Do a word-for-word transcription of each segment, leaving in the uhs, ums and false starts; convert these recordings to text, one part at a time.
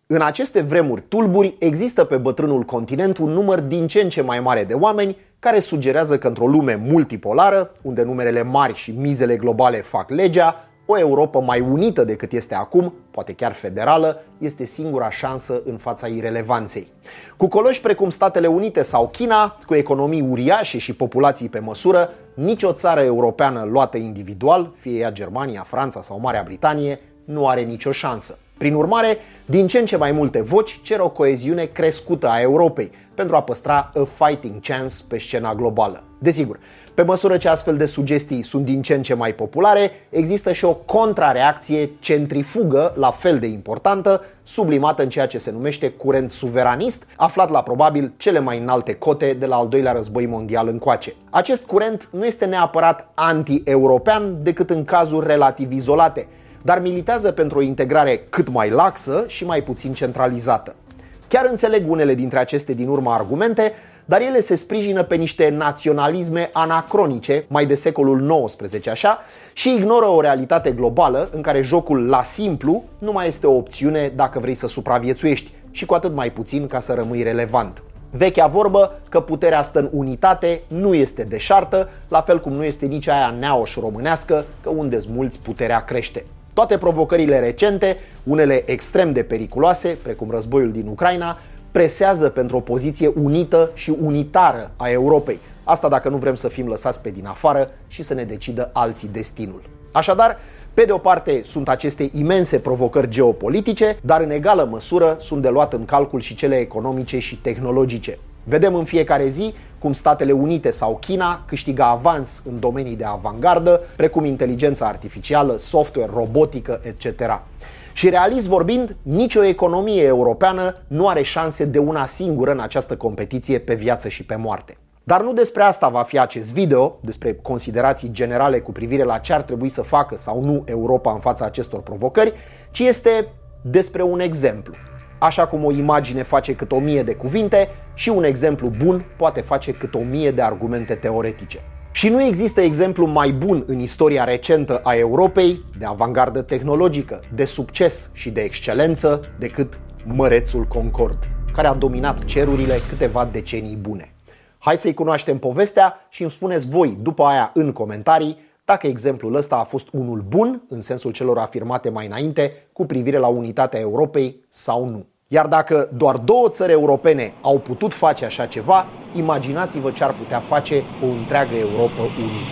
În aceste vremuri tulburi există pe bătrânul continent un număr din ce în ce mai mare de oameni care sugerează că într-o lume multipolară, unde numerele mari și mizele globale fac legea, o Europă mai unită decât este acum, poate chiar federală, este singura șansă în fața irelevanței. Cu coloși precum Statele Unite sau China, cu economii uriașe și populații pe măsură, nicio țară europeană luată individual, fie ea Germania, Franța sau Marea Britanie, nu are nicio șansă. Prin urmare, din ce în ce mai multe voci cer o coeziune crescută a Europei pentru a păstra a fighting chance pe scena globală. Desigur, pe măsură ce astfel de sugestii sunt din ce în ce mai populare, există și o contrareacție centrifugă la fel de importantă, sublimată în ceea ce se numește curent suveranist, aflat la probabil cele mai înalte cote de la al doilea război mondial încoace. Acest curent nu este neapărat anti-european decât în cazuri relativ izolate, dar militează pentru o integrare cât mai laxă și mai puțin centralizată. Chiar înțeleg unele dintre aceste din urmă argumente, dar ele se sprijină pe niște naționalisme anacronice, mai de secolul nouăsprezece așa, și ignoră o realitate globală în care jocul la simplu nu mai este o opțiune dacă vrei să supraviețuiești și cu atât mai puțin ca să rămâi relevant. Vechea vorbă că puterea stă în unitate nu este deșartă, la fel cum nu este nici aia neaoș românească că unde-s mulți puterea crește. Toate provocările recente, unele extrem de periculoase, precum războiul din Ucraina, presează pentru o poziție unită și unitară a Europei. Asta dacă nu vrem să fim lăsați pe din afară și să ne decidă alții destinul. Așadar, pe de o parte sunt aceste imense provocări geopolitice, dar în egală măsură sunt de luat în calcul și cele economice și tehnologice. Vedem în fiecare zi cum Statele Unite sau China câștigă avans în domenii de avangardă, precum inteligența artificială, software, robotică, et cetera. Și realist vorbind, nicio economie europeană nu are șanse de una singură în această competiție pe viață și pe moarte. Dar nu despre asta va fi acest video, despre considerații generale cu privire la ce ar trebui să facă sau nu Europa în fața acestor provocări, ci este despre un exemplu. Așa cum o imagine face cât o mie de cuvinte, și un exemplu bun poate face cât o mie de argumente teoretice. Și nu există exemplu mai bun în istoria recentă a Europei, de avangardă tehnologică, de succes și de excelență, decât mărețul Concorde, care a dominat cerurile câteva decenii bune. Hai să-i cunoaștem povestea și îmi spuneți voi după aia în comentarii dacă exemplul ăsta a fost unul bun, în sensul celor afirmate mai înainte, cu privire la unitatea Europei sau nu. Iar dacă doar două țări europene au putut face așa ceva, imaginați-vă ce ar putea face o întreagă Europă unită.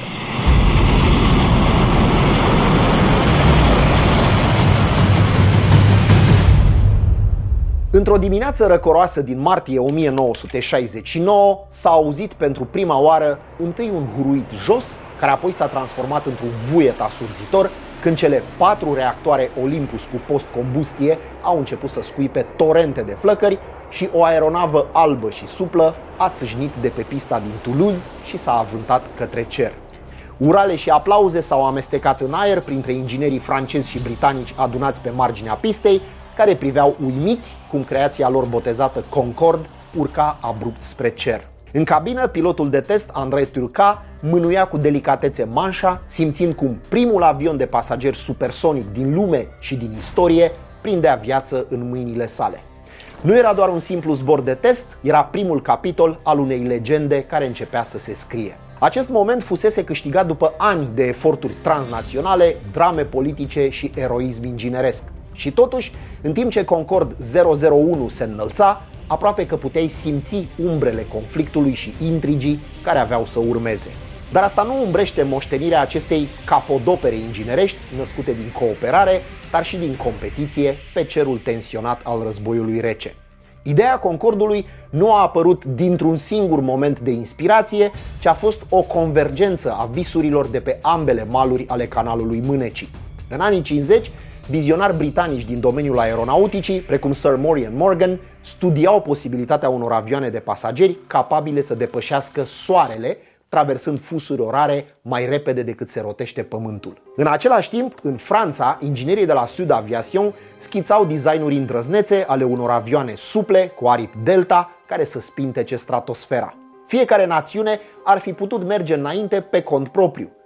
Într-o dimineață răcoroasă din martie o mie nouă sute șaizeci și nouă s-a auzit pentru prima oară întâi un huruit jos, care apoi s-a transformat într-un vuiet asurzitor, când cele patru reactoare Olympus cu post-combustie au început să scuipe torente de flăcări și o aeronavă albă și suplă a țâșnit de pe pista din Toulouse și s-a avântat către cer. Urale și aplauze s-au amestecat în aer printre inginerii francezi și britanici adunați pe marginea pistei, care priveau uimiți cum creația lor botezată Concorde urca abrupt spre cer. În cabină, pilotul de test, André Turcat, mânuia cu delicatețe manșa, simțind cum primul avion de pasageri supersonic din lume și din istorie prindea viață în mâinile sale. Nu era doar un simplu zbor de test, era primul capitol al unei legende care începea să se scrie. Acest moment fusese câștigat după ani de eforturi transnaționale, drame politice și eroism ingineresc. Și totuși, în timp ce Concorde zero zero unu se înălța, aproape că puteai simți umbrele conflictului și intrigii care aveau să urmeze. Dar asta nu umbrește moștenirea acestei capodopere inginerești născute din cooperare, dar și din competiție pe cerul tensionat al războiului rece. Ideea Concordului nu a apărut dintr-un singur moment de inspirație, ci a fost o convergență a visurilor de pe ambele maluri ale canalului Mânecii. În anii cincizeci, vizionari britanici din domeniul aeronauticii, precum Sir Morian Morgan, studiau posibilitatea unor avioane de pasageri capabile să depășească soarele, traversând fusuri orare mai repede decât se rotește Pământul. În același timp, în Franța, inginerii de la Sud Aviation schițau designuri îndrăznețe ale unor avioane suple, cu aripi delta, care să spintece stratosfera. Fiecare națiune ar fi putut merge înainte pe cont propriu.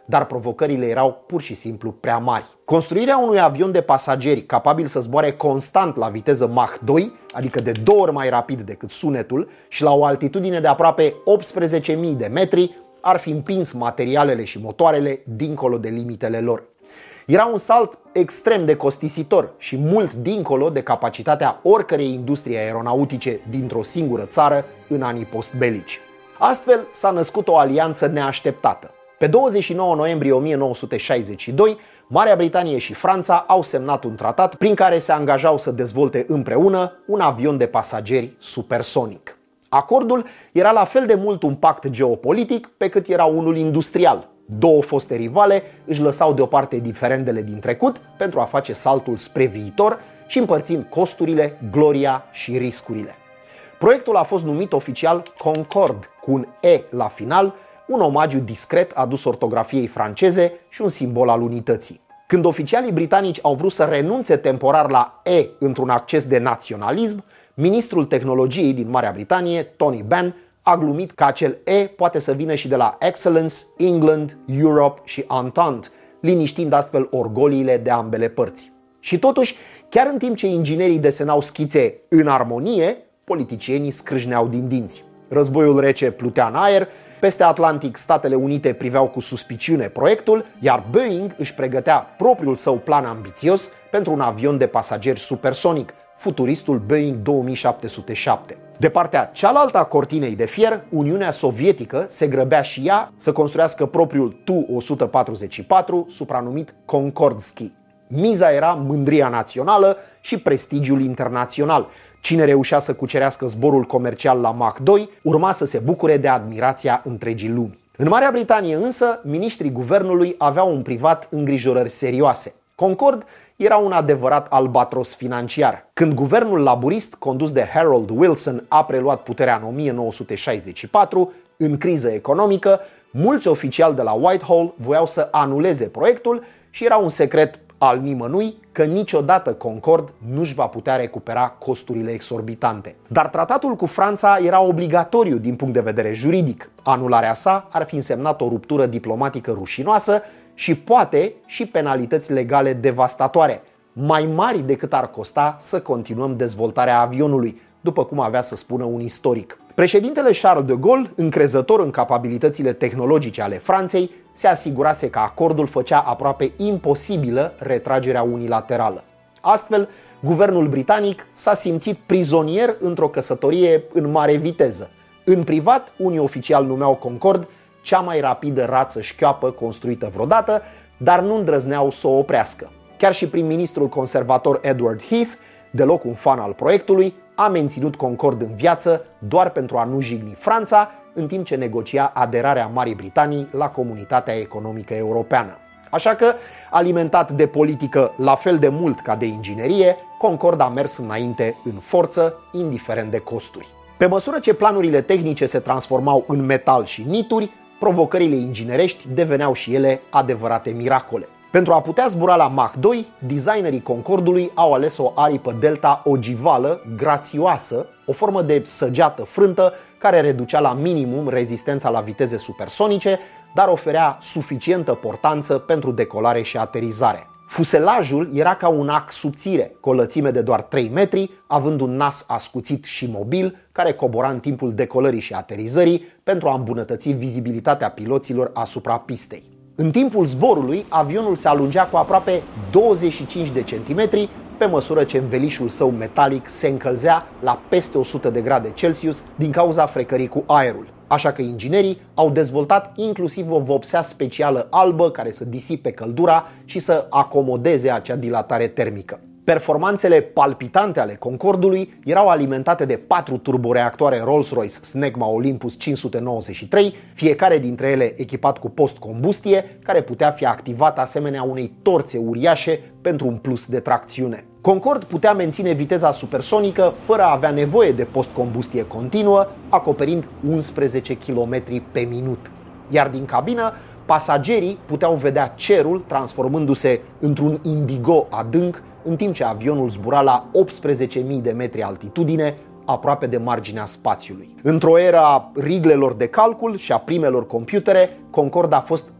dar provocările erau pur și simplu prea mari. Construirea unui avion de pasageri capabil să zboare constant la viteză Mach doi, adică de două ori mai rapid decât sunetul, și la o altitudine de aproape optsprezece mii de metri, ar fi împins materialele și motoarele dincolo de limitele lor. Era un salt extrem de costisitor și mult dincolo de capacitatea oricărei industrie aeronautice dintr-o singură țară în anii postbelici. Astfel s-a născut o alianță neașteptată. Pe douăzeci și nouă noiembrie o mie nouă sute șaizeci și doi, Marea Britanie și Franța au semnat un tratat prin care se angajau să dezvolte împreună un avion de pasageri supersonic. Acordul era la fel de mult un pact geopolitic pe cât era unul industrial. Două foste rivale își lăsau deoparte diferendele din trecut pentru a face saltul spre viitor și împărțind costurile, gloria și riscurile. Proiectul a fost numit oficial Concorde, cu un E la final, un omagiu discret adus ortografiei franceze și un simbol al unității. Când oficialii britanici au vrut să renunțe temporar la E într-un acces de naționalism, ministrul tehnologiei din Marea Britanie, Tony Benn, a glumit că acel E poate să vină și de la Excellence, England, Europe și Entente, liniștind astfel orgoliile de ambele părți. Și totuși, chiar în timp ce inginerii desenau schițe în armonie, politicienii scrâșneau din dinți. Războiul rece plutea în aer, peste Atlantic Statele Unite priveau cu suspiciune proiectul, iar Boeing își pregătea propriul său plan ambițios pentru un avion de pasageri supersonic, futuristul Boeing două mii șapte sute șapte. De partea cealaltă a cortinei de fier, Uniunea Sovietică se grăbea și ea să construiască propriul Tu o sută patruzeci și patru, supranumit Concordski. Miza era mândria națională și prestigiul internațional. Cine reușea să cucerească zborul comercial la Mach doi urma să se bucure de admirația întregii lumi. În Marea Britanie însă, miniștrii guvernului aveau în privat îngrijorări serioase. Concorde era un adevărat albatros financiar. Când guvernul laburist condus de Harold Wilson a preluat puterea în o mie nouă sute șaizeci și patru, în criză economică, mulți oficiali de la Whitehall voiau să anuleze proiectul și era un secret al nimănui că niciodată Concorde nu-și va putea recupera costurile exorbitante. Dar tratatul cu Franța era obligatoriu din punct de vedere juridic. Anularea sa ar fi însemnat o ruptură diplomatică rușinoasă și poate și penalități legale devastatoare, mai mari decât ar costa să continuăm dezvoltarea avionului, după cum avea să spună un istoric. Președintele Charles de Gaulle, încrezător în capabilitățile tehnologice ale Franței, se asigurase că acordul făcea aproape imposibilă retragerea unilaterală. Astfel, guvernul britanic s-a simțit prizonier într-o căsătorie în mare viteză. În privat, unii oficiali numeau Concorde cea mai rapidă rață șchioapă construită vreodată, dar nu îndrăzneau să o oprească. Chiar și prim-ministrul conservator Edward Heath, deloc un fan al proiectului, a menținut Concorde în viață doar pentru a nu jigni Franța, în timp ce negocia aderarea Marii Britanii la Comunitatea Economică Europeană. Așa că, alimentat de politică la fel de mult ca de inginerie, Concorde a mers înainte în forță, indiferent de costuri. Pe măsură ce planurile tehnice se transformau în metal și nituri, provocările inginerești deveneau și ele adevărate miracole. Pentru a putea zbura la Mach doi, designerii Concordului au ales o aripă delta ogivală, grațioasă, o formă de săgeată frântă care reducea la minimum rezistența la viteze supersonice, dar oferea suficientă portanță pentru decolare și aterizare. Fuselajul era ca un ac subțire, cu o lățime de doar trei metri, având un nas ascuțit și mobil, care cobora în timpul decolării și aterizării pentru a îmbunătăți vizibilitatea piloților asupra pistei. În timpul zborului, avionul se alungea cu aproape douăzeci și cinci de centimetri, pe măsură ce învelișul său metalic se încălzea la peste o sută de grade Celsius din cauza frecării cu aerul. Așa că inginerii au dezvoltat inclusiv o vopsea specială albă care să disipe căldura și să acomodeze acea dilatare termică. Performanțele palpitante ale Concordului erau alimentate de patru turboreactoare Rolls-Royce Snecma Olympus cinci sute nouăzeci și trei, fiecare dintre ele echipat cu post-combustie, care putea fi activat asemenea unei torțe uriașe pentru un plus de tracțiune. Concorde putea menține viteza supersonică fără a avea nevoie de post-combustie continuă, acoperind unsprezece kilometri pe minut. Iar din cabină, pasagerii puteau vedea cerul transformându-se într-un indigo adânc, în timp ce avionul zbura la optsprezece mii de metri altitudine, aproape de marginea spațiului. Într-o era a riglelor de calcul și a primelor computere, Concorde a fost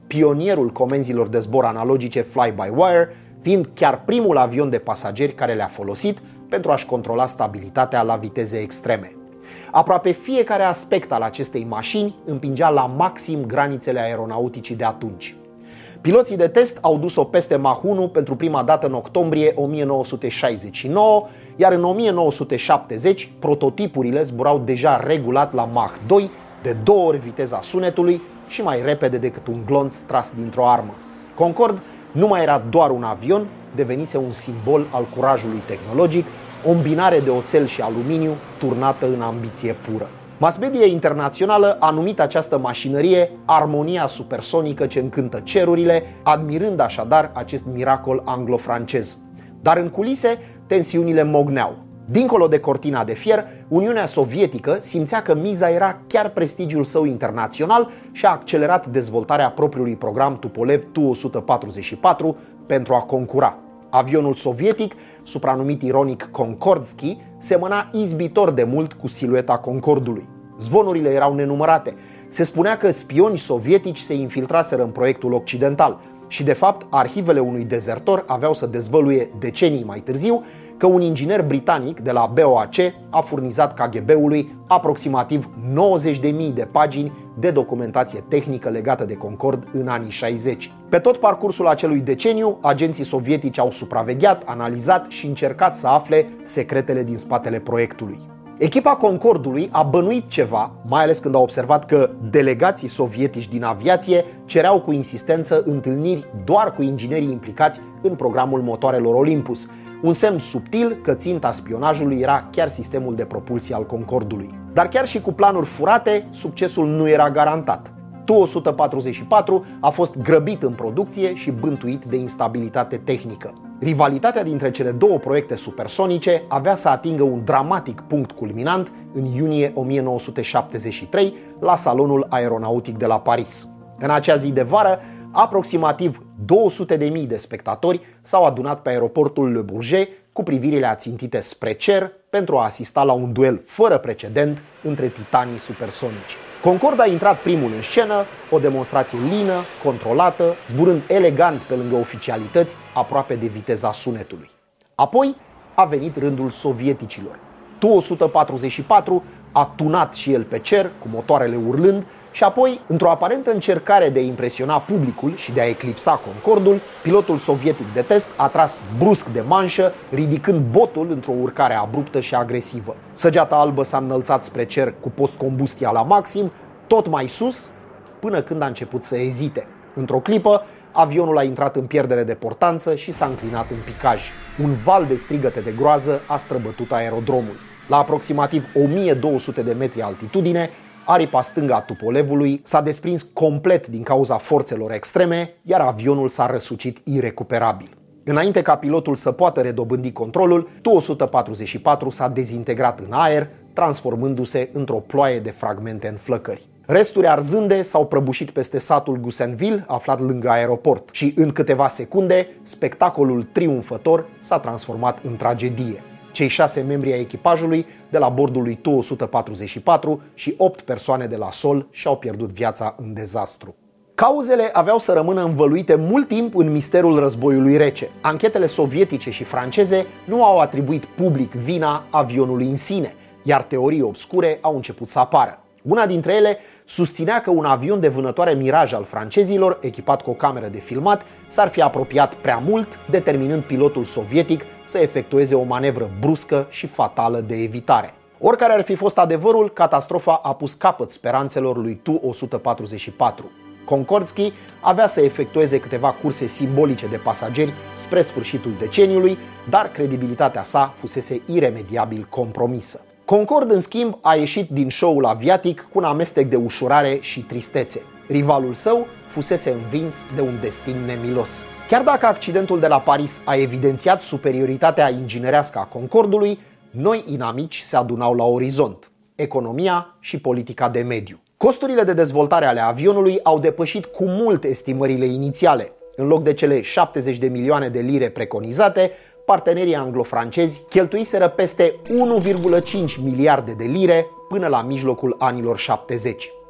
pionierul comenzilor de zbor analogice fly-by-wire, fiind chiar primul avion de pasageri care le-a folosit pentru a-și controla stabilitatea la viteze extreme. Aproape fiecare aspect al acestei mașini împingea la maxim granițele aeronauticii de atunci. Piloții de test au dus-o peste Mach unu pentru prima dată în octombrie o mie nouă sute șaizeci și nouă, iar în o mie nouă sute șaptezeci prototipurile zburau deja regulat la Mach doi, de două ori viteza sunetului și mai repede decât un glonț tras dintr-o armă. Concorde nu mai era doar un avion, devenise un simbol al curajului tehnologic, o îmbinare de oțel și aluminiu turnată în ambiție pură. Mass media internațională a numit această mașinărie armonia supersonică ce încântă cerurile, admirând așadar acest miracol anglo-francez. Dar în culise, tensiunile mogneau. Dincolo de cortina de fier, Uniunea Sovietică simțea că miza era chiar prestigiul său internațional și a accelerat dezvoltarea propriului program Tupolev Tu o sută patruzeci și patru pentru a concura. Avionul sovietic, supranumit ironic Concordski, semăna izbitor de mult cu silueta Concordului. Zvonurile erau nenumărate. Se spunea că spioni sovietici se infiltraseră în proiectul occidental și, de fapt, arhivele unui dezertor aveau să dezvăluie decenii mai târziu că un inginer britanic de la B O A C a furnizat K G B-ului aproximativ nouăzeci de mii de pagini de documentație tehnică legată de Concorde în anii șaizeci. Pe tot parcursul acelui deceniu, agenții sovietici au supravegheat, analizat și încercat să afle secretele din spatele proiectului. Echipa Concordului a bănuit ceva, mai ales când a observat că delegații sovietici din aviație cereau cu insistență întâlniri doar cu inginerii implicați în programul motoarelor Olympus, un semn subtil că ținta spionajului era chiar sistemul de propulsie al Concordului. Dar chiar și cu planuri furate, succesul nu era garantat. Tu o sută patruzeci și patru a fost grăbit în producție și bântuit de instabilitate tehnică. Rivalitatea dintre cele două proiecte supersonice avea să atingă un dramatic punct culminant în iunie o mie nouă sute șaptezeci și trei la Salonul Aeronautic de la Paris. În acea zi de vară, aproximativ două sute de mii de spectatori s-au adunat pe aeroportul Le Bourget cu privirile ațintite spre cer pentru a asista la un duel fără precedent între titanii supersonici. Concorde a intrat primul în scenă, o demonstrație lină, controlată, zburând elegant pe lângă oficialități, aproape de viteza sunetului. Apoi a venit rândul sovieticilor. Tu o sută patruzeci și patru a tunat și el pe cer, cu motoarele urlând, și apoi, într-o aparentă încercare de a impresiona publicul și de a eclipsa Concordul, pilotul sovietic de test a tras brusc de manșă, ridicând botul într-o urcare abruptă și agresivă. Săgeata albă s-a înălțat spre cer cu postcombustia la maxim, tot mai sus, până când a început să ezite. Într-o clipă, avionul a intrat în pierdere de portanță și s-a înclinat în picaj. Un val de strigăte de groază a străbătut aerodromul. La aproximativ o mie două sute de metri altitudine, aripa stângă a Tupolevului s-a desprins complet din cauza forțelor extreme, iar avionul s-a răsucit irecuperabil. Înainte ca pilotul să poată redobândi controlul, Tu o sută patruzeci și patru s-a dezintegrat în aer, transformându-se într-o ploaie de fragmente în flăcări. Resturi arzânde s-au prăbușit peste satul Goussainville, aflat lângă aeroport, și în câteva secunde, spectacolul triumfător s-a transformat în tragedie. Cei șase membri ai echipajului de la bordul lui Tu o sută patruzeci și patru și opt persoane de la sol și-au pierdut viața în dezastru. Cauzele aveau să rămână învăluite mult timp în misterul războiului rece. Anchetele sovietice și franceze nu au atribuit public vina avionului în sine, iar teorii obscure au început să apară. Una dintre ele susținea că un avion de vânătoare Mirage al francezilor, echipat cu o cameră de filmat, s-ar fi apropiat prea mult, determinând pilotul sovietic să efectueze o manevră bruscă și fatală de evitare. Oricare ar fi fost adevărul, catastrofa a pus capăt speranțelor lui Tu o sută patruzeci și patru. Concordski avea să efectueze câteva curse simbolice de pasageri spre sfârșitul deceniului, dar credibilitatea sa fusese iremediabil compromisă. Concorde, în schimb, a ieșit din show-ul aviatic cu un amestec de ușurare și tristețe. Rivalul său fusese învins de un destin nemilos. Chiar dacă accidentul de la Paris a evidențiat superioritatea inginerească a Concordului, noi inamici se adunau la orizont: economia și politica de mediu. Costurile de dezvoltare ale avionului au depășit cu mult estimările inițiale. În loc de cele șaptezeci de milioane de lire preconizate, partenerii anglo-francezi cheltuiseră peste unu virgulă cinci miliarde de lire până la mijlocul anilor șaptezeci.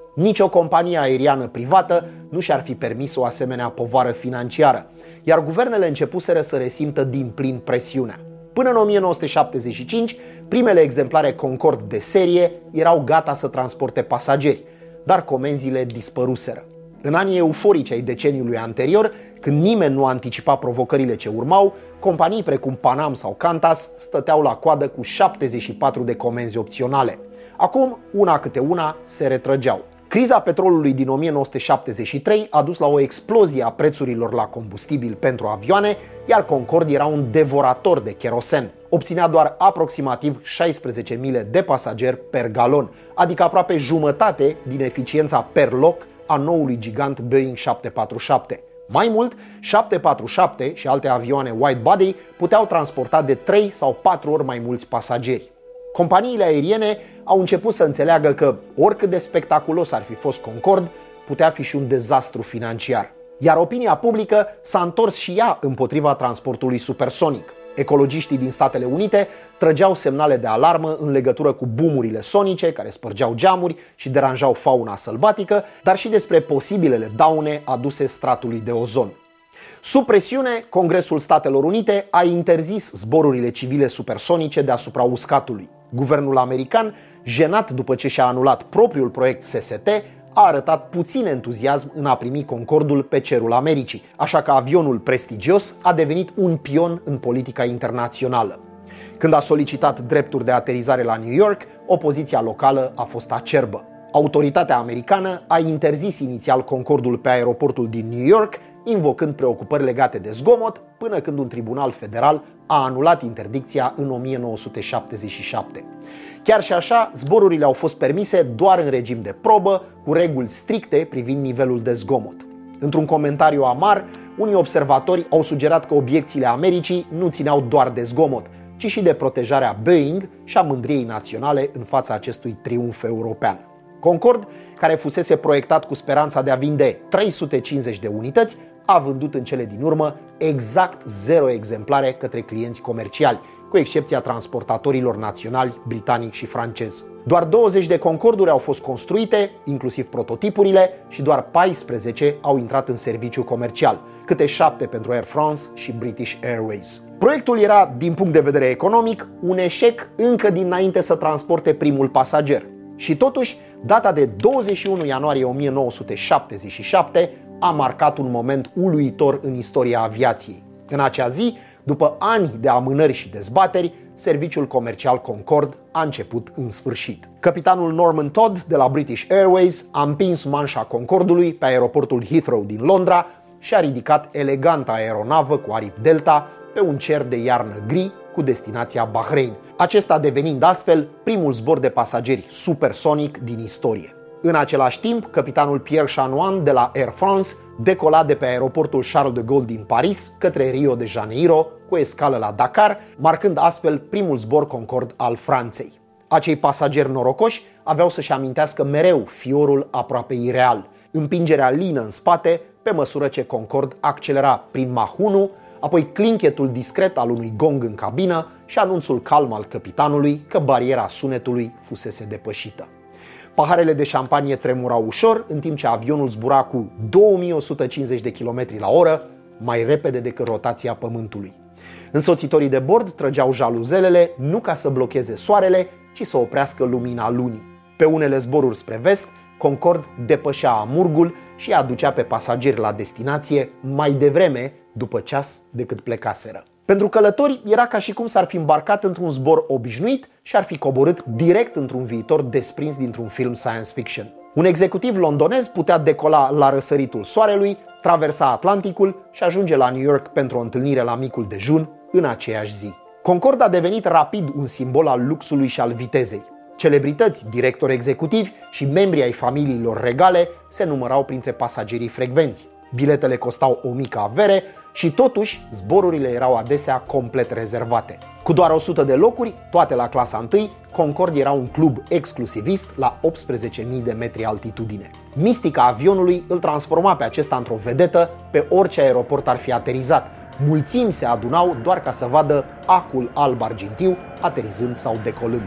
Nici o companie aeriană privată nu și-ar fi permis o asemenea povară financiară, iar guvernele începuseră să resimtă din plin presiunea. Până în o mie nouă sute șaptezeci și cinci, primele exemplare Concorde de serie erau gata să transporte pasageri, dar comenzile dispăruseră. În anii euforici ai deceniului anterior, când nimeni nu anticipa provocările ce urmau, companii precum Pan Am sau Qantas stăteau la coadă cu șaptezeci și patru de comenzi opționale. Acum, una câte una, se retrăgeau. Criza petrolului din o mie nouă sute șaptezeci și trei a dus la o explozie a prețurilor la combustibil pentru avioane, iar Concorde era un devorator de kerosen. Obținea doar aproximativ șaisprezece mile de pasageri per galon, adică aproape jumătate din eficiența per loc a noului gigant Boeing șapte patru șapte. Mai mult, șapte patru șapte și alte avioane wide-body puteau transporta de trei sau patru ori mai mulți pasageri. Companiile aeriene au început să înțeleagă că, oricât de spectaculos ar fi fost Concorde, putea fi și un dezastru financiar. Iar opinia publică s-a întors și ea împotriva transportului supersonic. Ecologiștii din Statele Unite trăgeau semnale de alarmă în legătură cu bumurile sonice care spărgeau geamuri și deranjau fauna sălbatică, dar și despre posibilele daune aduse stratului de ozon. Sub presiune, Congresul Statelor Unite a interzis zborurile civile supersonice deasupra uscatului. Guvernul american, jenat după ce și-a anulat propriul proiect S S T, a arătat puțin entuziasm în a primi Concordul pe cerul Americii, așa că avionul prestigios a devenit un pion în politica internațională. Când a solicitat drepturi de aterizare la New York, opoziția locală a fost acerbă. Autoritatea americană a interzis inițial Concordul pe aeroportul din New York, invocând preocupări legate de zgomot, până când un tribunal federal a anulat interdicția în o mie nouă sute șaptezeci și șapte. Chiar și așa, zborurile au fost permise doar în regim de probă, cu reguli stricte privind nivelul de zgomot. Într-un comentariu amar, unii observatori au sugerat că obiecțiile Americii nu țineau doar de zgomot, ci și de protejarea Boeing și a mândriei naționale în fața acestui triumf european. Concorde, care fusese proiectat cu speranța de a vinde trei sute cincizeci de unități, a vândut în cele din urmă exact zero exemplare către clienți comerciali, cu excepția transportatorilor naționali britanic și francez. Doar douăzeci de Concorduri au fost construite, inclusiv prototipurile, și doar paisprezece au intrat în serviciu comercial, câte șapte pentru Air France și British Airways. Proiectul era, din punct de vedere economic, un eșec încă dinainte să transporte primul pasager. Și totuși, data de douăzeci și unu ianuarie o mie nouă sute șaptezeci și șapte a marcat un moment uluitor în istoria aviației. În acea zi, după ani de amânări și dezbateri, serviciul comercial Concorde a început în sfârșit. Capitanul Norman Todd de la British Airways a împins manșa Concordului pe aeroportul Heathrow din Londra și a ridicat eleganta aeronavă cu aripi delta pe un cer de iarnă gri cu destinația Bahrain, acesta devenind astfel primul zbor de pasageri supersonic din istorie. În același timp, capitanul Pierre Chanoine de la Air France decola de pe aeroportul Charles de Gaulle din Paris către Rio de Janeiro, cu escală la Dakar, marcând astfel primul zbor Concorde al Franței. Acei pasageri norocoși aveau să-și amintească mereu fiorul aproape ireal, împingerea lină în spate pe măsură ce Concorde accelera prin Mach unu, apoi clinchetul discret al unui gong în cabină și anunțul calm al capitanului că bariera sunetului fusese depășită. Paharele de șampanie tremurau ușor, în timp ce avionul zbura cu două mii o sută cincizeci de kilometri la oră, mai repede decât rotația Pământului. Însoțitorii de bord trăgeau jaluzelele nu ca să blocheze soarele, ci să oprească lumina lunii. Pe unele zboruri spre vest, Concorde depășea amurgul și aducea pe pasageri la destinație mai devreme, după ceas, decât plecaseră. Pentru călători era ca și cum s-ar fi îmbarcat într-un zbor obișnuit și ar fi coborât direct într-un viitor desprins dintr-un film science fiction. Un executiv londonez putea decola la răsăritul soarelui, traversa Atlanticul și ajunge la New York pentru o întâlnire la micul dejun în aceeași zi. Concorde a devenit rapid un simbol al luxului și al vitezei. Celebrități, directori executivi și membri ai familiilor regale se numărau printre pasagerii frecvenți. Biletele costau o mică avere și totuși zborurile erau adesea complet rezervate. Cu doar o sută de locuri, toate la clasa întâi, Concorde era un club exclusivist la optsprezece mii de metri altitudine. Mistica avionului îl transforma pe acesta într-o vedetă pe orice aeroport ar fi aterizat. Mulțimi se adunau doar ca să vadă acul alb argintiu aterizând sau decolând.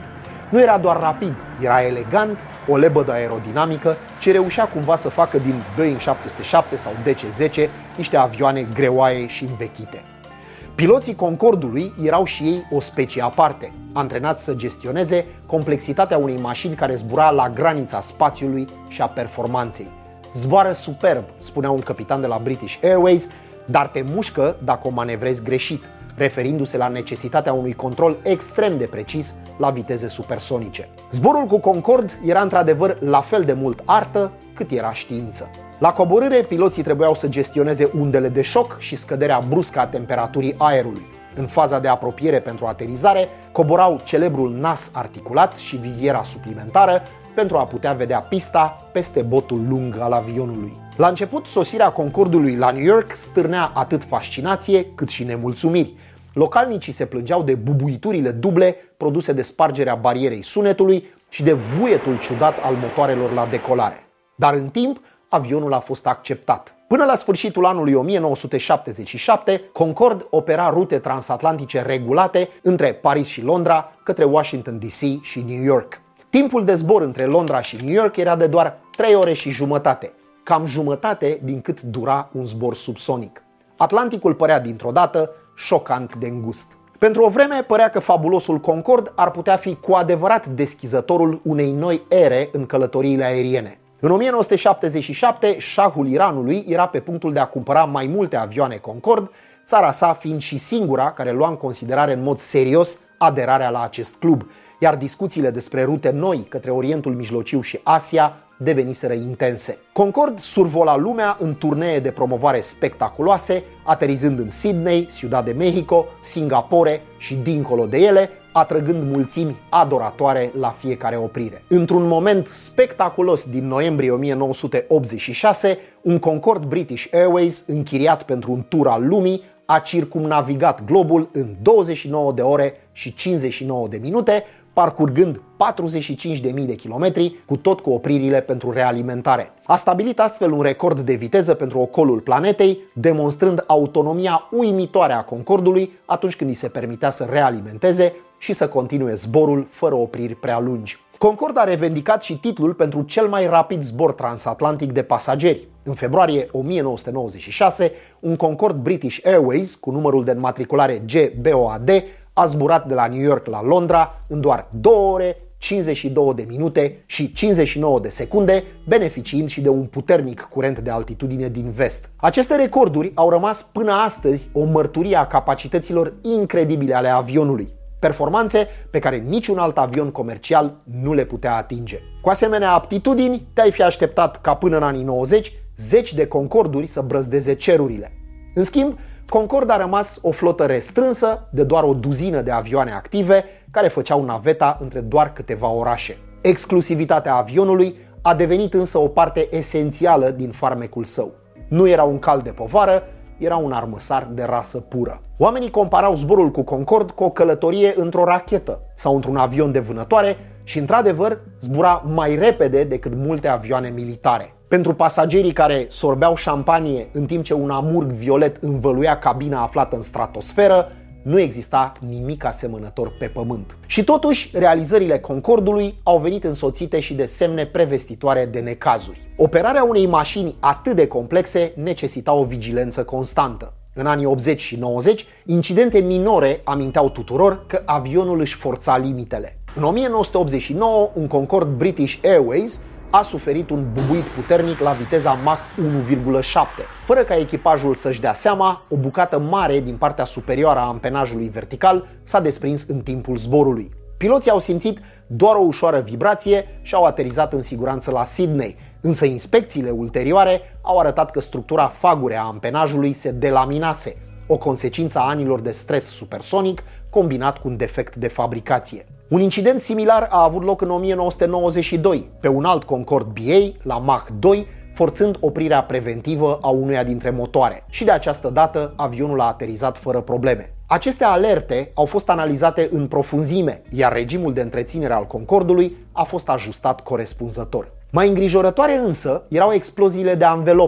Nu era doar rapid, era elegant, o lebădă aerodinamică ce reușea cumva să facă din Boeing șapte sute șapte sau D C zece niște avioane greoaie și învechite. Piloții Concordului erau și ei o specie aparte, antrenați să gestioneze complexitatea unei mașini care zbura la granița spațiului și a performanței. Zboară superb, spunea un capitan de la British Airways, dar te mușcă dacă o manevrezi greșit, referindu-se la necesitatea unui control extrem de precis la viteze supersonice. Zborul cu Concorde era într-adevăr la fel de mult artă cât era știință. La coborâre, piloții trebuiau să gestioneze undele de șoc și scăderea bruscă a temperaturii aerului. În faza de apropiere pentru aterizare, coborau celebrul nas articulat și viziera suplimentară pentru a putea vedea pista peste botul lung al avionului. La început, sosirea Concordului la New York stârnea atât fascinație cât și nemulțumiri. Localnicii se plângeau de bubuiturile duble produse de spargerea barierei sunetului și de vuietul ciudat al motoarelor la decolare. Dar în timp, avionul a fost acceptat. Până la sfârșitul anului o mie nouă sute șaptezeci și șapte, Concorde opera rute transatlantice regulate între Paris și Londra, către Washington D C și New York. Timpul de zbor între Londra și New York era de doar trei ore și jumătate, cam jumătate din cât dura un zbor subsonic. Atlanticul părea dintr-o dată șocant de îngust. Pentru o vreme părea că fabulosul Concorde ar putea fi cu adevărat deschizătorul unei noi ere în călătoriile aeriene. În o mie nouă sute șaptezeci și șapte, șahul Iranului era pe punctul de a cumpăra mai multe avioane Concorde, țara sa fiind și singura care lua în considerare în mod serios aderarea la acest club, iar discuțiile despre rute noi către Orientul Mijlociu și Asia deveniseră intense. Concorde survola lumea în turnee de promovare spectaculoase, aterizând în Sydney, Ciudad de Mexico, Singapore și dincolo de ele, atrăgând mulțimi adoratoare la fiecare oprire. Într-un moment spectaculos din noiembrie o mie nouă sute optzeci și șase, un Concorde British Airways, închiriat pentru un tur al lumii, a circumnavigat globul în douăzeci și nouă de ore și cincizeci și nouă de minute, parcurgând patruzeci și cinci de mii de kilometri, cu tot cu opririle pentru realimentare. A stabilit astfel un record de viteză pentru ocolul planetei, demonstrând autonomia uimitoare a Concordului atunci când îi se permitea să realimenteze și să continue zborul fără opriri prea lungi. Concorde a revendicat și titlul pentru cel mai rapid zbor transatlantic de pasageri. În februarie o mie nouă sute nouăzeci și șase, un Concorde British Airways cu numărul de înmatriculare G B O A D a zburat de la New York la Londra în doar două ore, cincizeci și două de minute și cincizeci și nouă de secunde, beneficiind și de un puternic curent de altitudine din vest. Aceste recorduri au rămas până astăzi o mărturie a capacităților incredibile ale avionului, performanțe pe care niciun alt avion comercial nu le putea atinge. Cu asemenea aptitudini, te-ai fi așteptat ca până în anii nouăzeci zeci de Concorduri să brăzdeze cerurile. În schimb, Concorde a rămas o flotă restrânsă de doar o duzină de avioane active care făceau naveta între doar câteva orașe. Exclusivitatea avionului a devenit însă o parte esențială din farmecul său. Nu era un cal de povară, era un armăsar de rasă pură. Oamenii comparau zborul cu Concorde cu o călătorie într-o rachetă sau într-un avion de vânătoare și, într-adevăr, zbura mai repede decât multe avioane militare. Pentru pasagerii care sorbeau șampanie în timp ce un amurg violet învăluia cabina aflată în stratosferă, nu exista nimic asemănător pe pământ. Și totuși, realizările Concordului au venit însoțite și de semne prevestitoare de necazuri. Operarea unei mașini atât de complexe necesita o vigilență constantă. În anii optzeci și nouăzeci, incidente minore aminteau tuturor că avionul își forța limitele. În o mie nouă sute optzeci și nouă, un Concorde British Airways a suferit un bubuit puternic la viteza Mach unu virgulă șapte. Fără ca echipajul să-și dea seama, o bucată mare din partea superioară a ampenajului vertical s-a desprins în timpul zborului. Piloții au simțit doar o ușoară vibrație și au aterizat în siguranță la Sydney, însă inspecțiile ulterioare au arătat că structura fagure a ampenajului se delaminase, o consecință a anilor de stres supersonic combinat cu un defect de fabricație. Un incident similar a avut loc în o mie nouă sute nouăzeci și doi, pe un alt Concorde B A, la Mach doi, forțând oprirea preventivă a unuia dintre motoare. Și de această dată, avionul a aterizat fără probleme. Aceste alerte au fost analizate în profunzime, iar regimul de întreținere al Concordului a fost ajustat corespunzător. Mai îngrijorătoare însă erau exploziile de anvelope.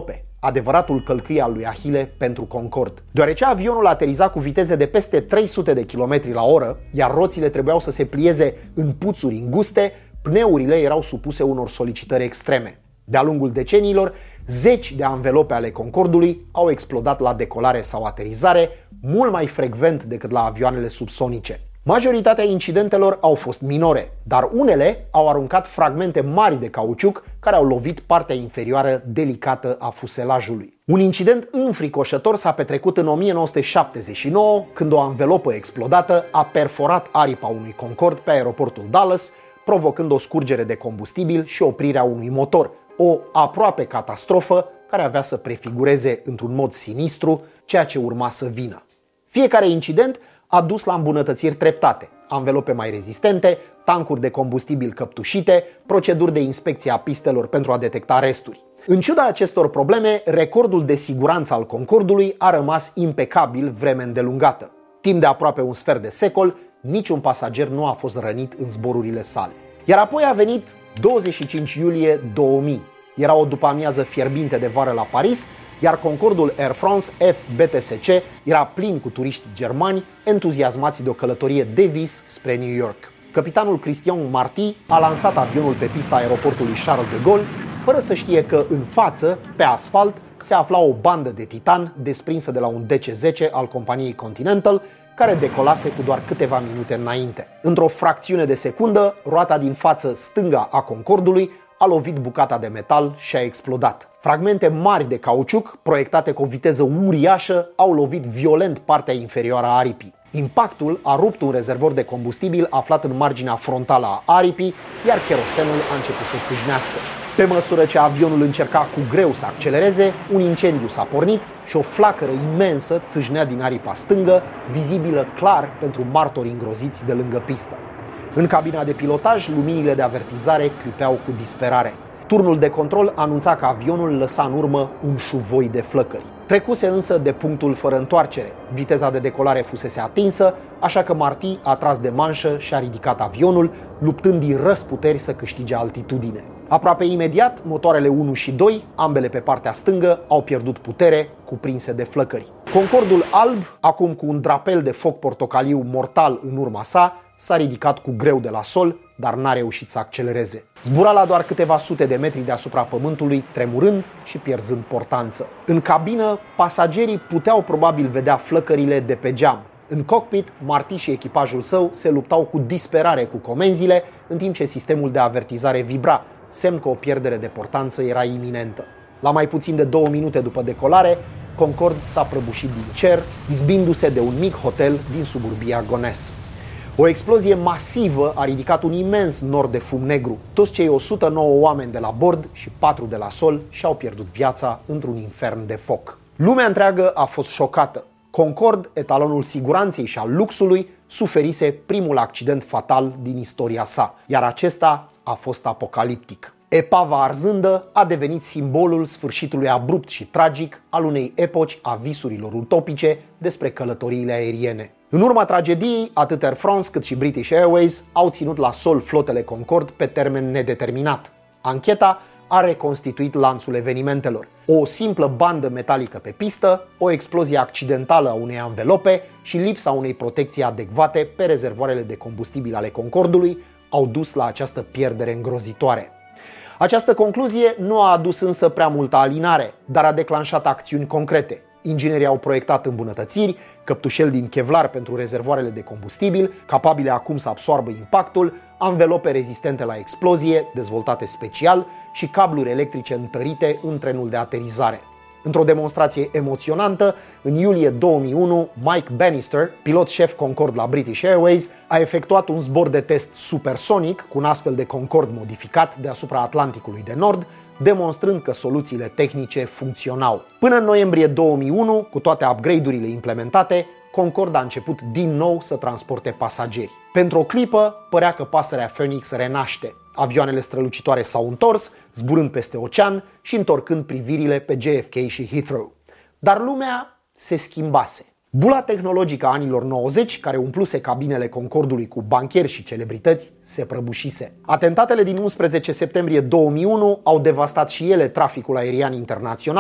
adevăratul călcâi al lui Ahile pentru Concorde. Deoarece avionul ateriza cu viteze de peste trei sute de kilometri la oră, iar roțile trebuiau să se plieze în puțuri înguste, pneurile erau supuse unor solicitări extreme. De-a lungul deceniilor, zeci de anvelope ale Concordului au explodat la decolare sau aterizare, mult mai frecvent decât la avioanele subsonice. Majoritatea incidentelor au fost minore, dar unele au aruncat fragmente mari de cauciuc care au lovit partea inferioară delicată a fuselajului. Un incident înfricoșător s-a petrecut în o mie nouă sute șaptezeci și nouă, când o anvelopă explodată a perforat aripa unui Concorde pe aeroportul Dallas, provocând o scurgere de combustibil și oprirea unui motor, o aproape catastrofă care avea să prefigureze într-un mod sinistru ceea ce urma să vină. Fiecare incident a dus la îmbunătățiri treptate, anvelope mai rezistente, tancuri de combustibil căptușite, proceduri de inspecție a pistelor pentru a detecta resturi. În ciuda acestor probleme, recordul de siguranță al Concordului a rămas impecabil vreme îndelungată. Timp de aproape un sfert de secol, niciun pasager nu a fost rănit în zborurile sale. Iar apoi a venit douăzeci și cinci iulie două mii. Era o după-amiază fierbinte de vară la Paris, iar Concordul Air France F B T S C era plin cu turiști germani entuziasmați de o călătorie de vis spre New York. Capitanul Christian Marty a lansat avionul pe pista aeroportului Charles de Gaulle, fără să știe că în față, pe asfalt, se afla o bandă de titan desprinsă de la un D C zece al companiei Continental, care decolase cu doar câteva minute înainte. Într-o fracțiune de secundă, roata din față stânga a Concordului a lovit bucata de metal și a explodat. Fragmente mari de cauciuc, proiectate cu o viteză uriașă, au lovit violent partea inferioară a aripii. Impactul a rupt un rezervor de combustibil aflat în marginea frontală a aripii, iar cherosenul a început să țâșnească. Pe măsură ce avionul încerca cu greu să accelereze, un incendiu s-a pornit și o flacără imensă țâșnea din aripa stângă, vizibilă clar pentru martori îngroziți de lângă pistă. În cabina de pilotaj, luminile de avertizare clipeau cu disperare. Turnul de control anunța că avionul lăsa în urmă un șuvoi de flăcări. Trecuse însă de punctul fără întoarcere. Viteza de decolare fusese atinsă, așa că Marty a tras de manșă și a ridicat avionul, luptând din răsputeri să câștige altitudine. Aproape imediat, motoarele unu și doi, ambele pe partea stângă, au pierdut putere, cuprinse de flăcări. Concordul alb, acum cu un drapel de foc portocaliu mortal în urma sa, s-a ridicat cu greu de la sol, dar n-a reușit să accelereze. Zbura la doar câteva sute de metri deasupra pământului, tremurând și pierzând portanță. În cabină, pasagerii puteau probabil vedea flăcările de pe geam. În cockpit, Marty și echipajul său se luptau cu disperare cu comenzile, în timp ce sistemul de avertizare vibra, semn că o pierdere de portanță era iminentă. La mai puțin de două minute după decolare, Concorde s-a prăbușit din cer, izbindu-se de un mic hotel din suburbia Gonesse. O explozie masivă a ridicat un imens nor de fum negru. Toți cei o sută nouă oameni de la bord și patru de la sol și-au pierdut viața într-un infern de foc. Lumea întreagă a fost șocată. Concorde, etalonul siguranței și al luxului, suferise primul accident fatal din istoria sa, iar acesta a fost apocaliptic. Epava arzândă a devenit simbolul sfârșitului abrupt și tragic al unei epoci a visurilor utopice despre călătoriile aeriene. În urma tragediei, atât Air France cât și British Airways au ținut la sol flotele Concorde pe termen nedeterminat. Ancheta a reconstituit lanțul evenimentelor. O simplă bandă metalică pe pistă, o explozie accidentală a unei anvelope și lipsa unei protecții adecvate pe rezervoarele de combustibil ale Concordului au dus la această pierdere îngrozitoare. Această concluzie nu a adus însă prea multă alinare, dar a declanșat acțiuni concrete. Inginerii au proiectat îmbunătățiri, căptușeli din Kevlar pentru rezervoarele de combustibil, capabile acum să absoarbă impactul, anvelope rezistente la explozie, dezvoltate special, și cabluri electrice întărite în trenul de aterizare. Într-o demonstrație emoționantă, în iulie două mii unu, Mike Bannister, pilot șef Concorde la British Airways, a efectuat un zbor de test supersonic cu un astfel de Concorde modificat deasupra Atlanticului de Nord, demonstrând că soluțiile tehnice funcționau. Până în noiembrie două mii unu, cu toate upgrade-urile implementate, Concorde a început din nou să transporte pasageri. Pentru o clipă, părea că pasărea Phoenix renaște. Avioanele strălucitoare s-au întors, zburând peste ocean și întorcând privirile pe J F K și Heathrow. Dar lumea se schimbase. Bula tehnologică a anilor nouăzeci, care umpluse cabinele Concordului cu bancheri și celebrități, se prăbușise. Atentatele din unsprezece septembrie două mii unu au devastat și ele traficul aerian internațional,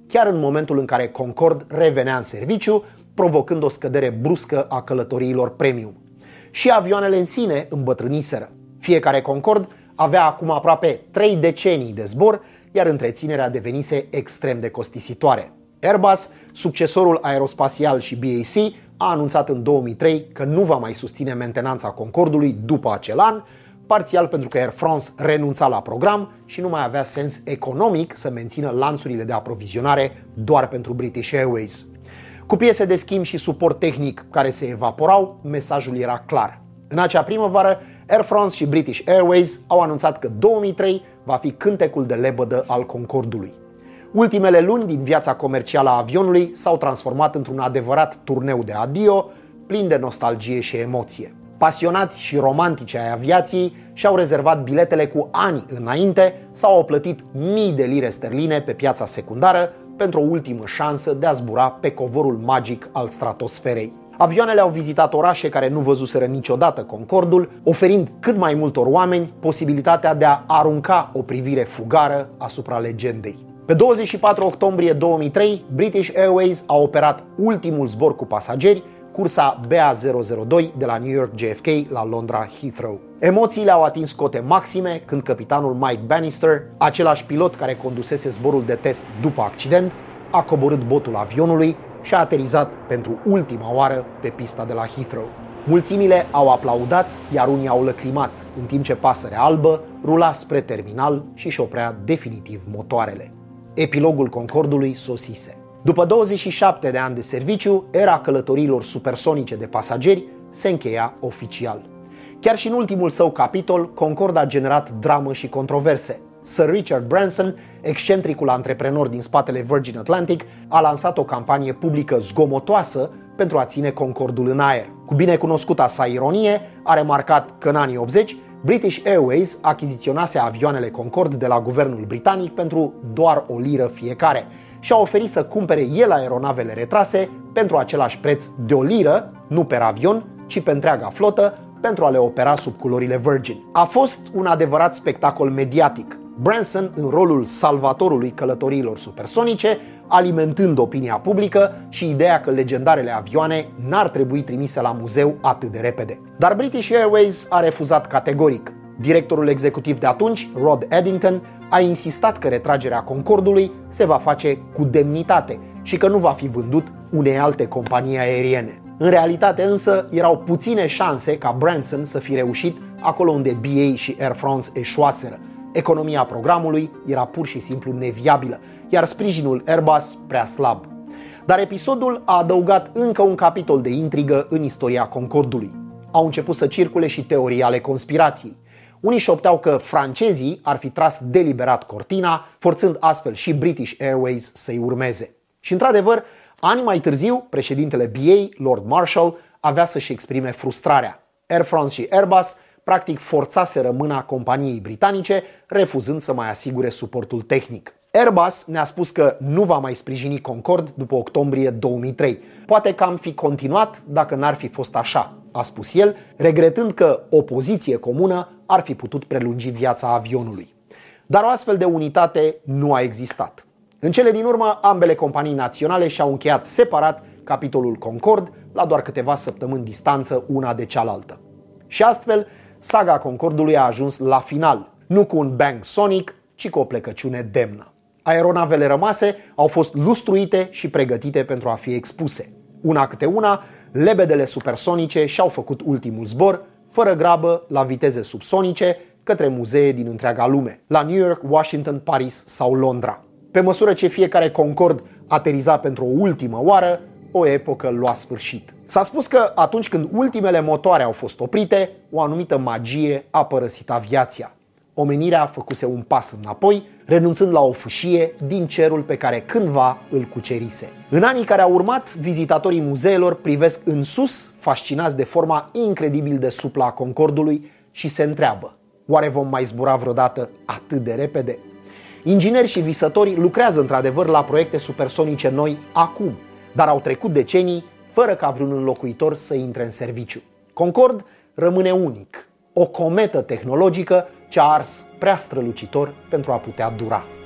chiar în momentul în care Concorde revenea în serviciu, provocând o scădere bruscă a călătoriilor premium. Și avioanele în sine îmbătrâniseră. Fiecare Concorde avea acum aproape trei decenii de zbor, iar întreținerea devenise extrem de costisitoare. Airbus, succesorul aerospațial și B A C, a anunțat în două mii trei că nu va mai susține mentenanța Concordului după acel an, parțial pentru că Air France renunța la program și nu mai avea sens economic să mențină lanțurile de aprovizionare doar pentru British Airways. Cu piese de schimb și suport tehnic care se evaporau, mesajul era clar. În acea primăvară, Air France și British Airways au anunțat că două mii trei va fi cântecul de lebădă al Concordului. Ultimele luni din viața comercială a avionului s-au transformat într-un adevărat turneu de adio, plin de nostalgie și emoție. Pasionați și romantici ai aviației și-au rezervat biletele cu ani înainte sau au plătit mii de lire sterline pe piața secundară pentru o ultimă șansă de a zbura pe covorul magic al stratosferei. Avioanele au vizitat orașe care nu văzuseră niciodată Concordul, oferind cât mai multor oameni posibilitatea de a arunca o privire fugară asupra legendei. Pe douăzeci și patru octombrie două mii trei, British Airways a operat ultimul zbor cu pasageri, cursa B A zero zero doi de la New York J F K la Londra Heathrow. Emoțiile au atins cote maxime când capitanul Mike Bannister, același pilot care condusese zborul de test după accident, a coborât botul avionului și a aterizat pentru ultima oară pe pista de la Heathrow. Mulțimile au aplaudat, iar unii au lăcrimat, în timp ce pasărea albă rula spre terminal și își oprea definitiv motoarele. Epilogul Concordului sosise. După douăzeci și șapte de ani de serviciu, era călătoriilor supersonice de pasageri se încheia oficial. Chiar și în ultimul său capitol, Concorde a generat dramă și controverse. Sir Richard Branson, excentricul antreprenor din spatele Virgin Atlantic, a lansat o campanie publică zgomotoasă pentru a ține Concordul în aer. Cu binecunoscuta sa ironie, a remarcat că în anii optzeci, British Airways achiziționase avioanele Concorde de la guvernul britanic pentru doar o liră fiecare și a oferit să cumpere el aeronavele retrase pentru același preț de o liră, nu per avion, ci pe întreaga flotă, pentru a le opera sub culorile Virgin. A fost un adevărat spectacol mediatic. Branson, în rolul salvatorului călătoriilor supersonice, alimentând opinia publică și ideea că legendarele avioane n-ar trebui trimise la muzeu atât de repede. Dar British Airways a refuzat categoric. Directorul executiv de atunci, Rod Eddington, a insistat că retragerea Concordului se va face cu demnitate și că nu va fi vândut unei alte companii aeriene. În realitate însă erau puține șanse ca Branson să fi reușit acolo unde B A și Air France eșuaseră. Economia programului era pur și simplu neviabilă, iar sprijinul Airbus prea slab. Dar episodul a adăugat încă un capitol de intrigă în istoria Concordului. Au început să circule și teorii ale conspirației. Unii șopteau că francezii ar fi tras deliberat cortina, forțând astfel și British Airways să-i urmeze. Și într-adevăr, ani mai târziu, președintele B A, Lord Marshall, avea să-și exprime frustrarea. Air France și Airbus practic forțaseră mâna companiei britanice, refuzând să mai asigure suportul tehnic. Airbus ne-a spus că nu va mai sprijini Concorde după octombrie două mii trei. Poate că am fi continuat dacă n-ar fi fost așa, a spus el, regretând că o poziție comună ar fi putut prelungi viața avionului. Dar o astfel de unitate nu a existat. În cele din urmă, ambele companii naționale și-au încheiat separat capitolul Concorde, la doar câteva săptămâni distanță una de cealaltă. Și astfel, saga Concordului a ajuns la final, nu cu un bang sonic, ci cu o plecăciune demnă. Aeronavele rămase au fost lustruite și pregătite pentru a fi expuse. Una câte una, lebedele supersonice și-au făcut ultimul zbor, fără grabă, la viteze subsonice, către muzee din întreaga lume, la New York, Washington, Paris sau Londra. Pe măsură ce fiecare Concorde ateriza pentru o ultimă oară, o epocă lua sfârșit. S-a spus că atunci când ultimele motoare au fost oprite, o anumită magie a părăsit aviația. Omenirea făcuse un pas înapoi, renunțând la o fâșie din cerul pe care cândva îl cucerise. În anii care au urmat, vizitatorii muzeelor privesc în sus, fascinați de forma incredibil de suplă a Concordului și se întreabă: oare vom mai zbura vreodată atât de repede? Ingineri și visători lucrează într-adevăr la proiecte supersonice noi acum, dar au trecut decenii fără ca vreun înlocuitor să intre în serviciu. Concorde rămâne unic, o cometă tehnologică ce a ars prea strălucitor pentru a putea dura.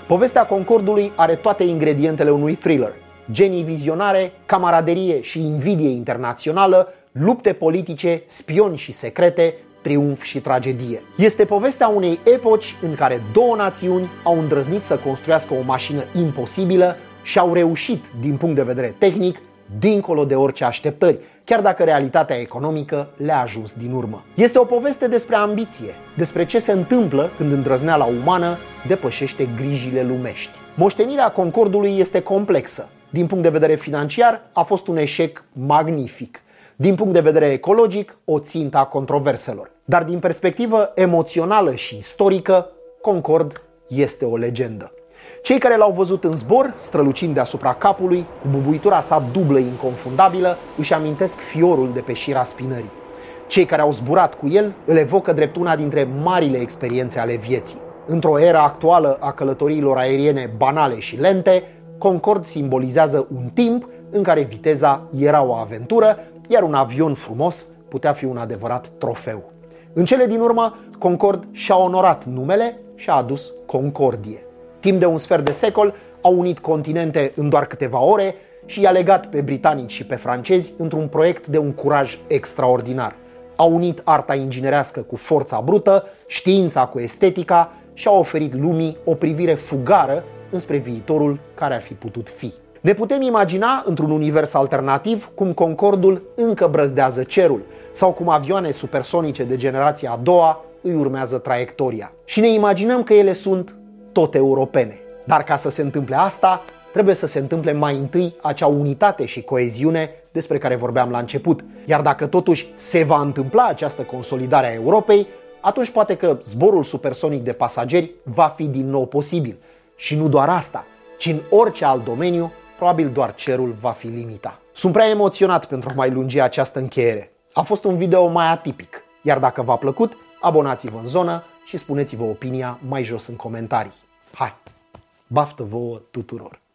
Povestea Concordului are toate ingredientele unui thriller: genii vizionare, camaraderie și invidie internațională, lupte politice, spioni și secrete, triumf și tragedie. Este povestea unei epoci în care două națiuni au îndrăznit să construiască o mașină imposibilă și au reușit, din punct de vedere tehnic, dincolo de orice așteptări, chiar dacă realitatea economică le-a ajuns din urmă. Este o poveste despre ambiție, despre ce se întâmplă când îndrăzneala umană depășește grijile lumești. Moștenirea Concordului este complexă. Din punct de vedere financiar, a fost un eșec magnific. Din punct de vedere ecologic, o țintă a controverselor. Dar din perspectivă emoțională și istorică, Concorde este o legendă. Cei care l-au văzut în zbor, strălucind deasupra capului, cu bubuitura sa dublă inconfundabilă, își amintesc fiorul de pe șira spinării. Cei care au zburat cu el îl evocă drept una dintre marile experiențe ale vieții. Într-o era actuală a călătoriilor aeriene banale și lente, Concorde simbolizează un timp în care viteza era o aventură, iar un avion frumos putea fi un adevărat trofeu. În cele din urmă, Concorde și-a onorat numele și a adus concordie. Timp de un sfert de secol, au unit continente în doar câteva ore și i-a legat pe britanici și pe francezi într-un proiect de un curaj extraordinar. Au unit arta inginerească cu forța brută, știința cu estetica și au oferit lumii o privire fugară înspre viitorul care ar fi putut fi. Ne putem imagina într-un univers alternativ cum Concordul încă brăzdează cerul sau cum avioane supersonice de generația a doua îi urmează traiectoria. Și ne imaginăm că ele sunt tot europene. Dar ca să se întâmple asta, trebuie să se întâmple mai întâi acea unitate și coeziune despre care vorbeam la început. Iar dacă totuși se va întâmpla această consolidare a Europei, atunci poate că zborul supersonic de pasageri va fi din nou posibil. Și nu doar asta, ci în orice alt domeniu, probabil doar cerul va fi limita. Sunt prea emoționat pentru a mai lungi această încheiere. A fost un video mai atipic, iar dacă v-a plăcut, abonați-vă în zonă și spuneți-vă opinia mai jos în comentarii. Hai, baftă vouă tuturor!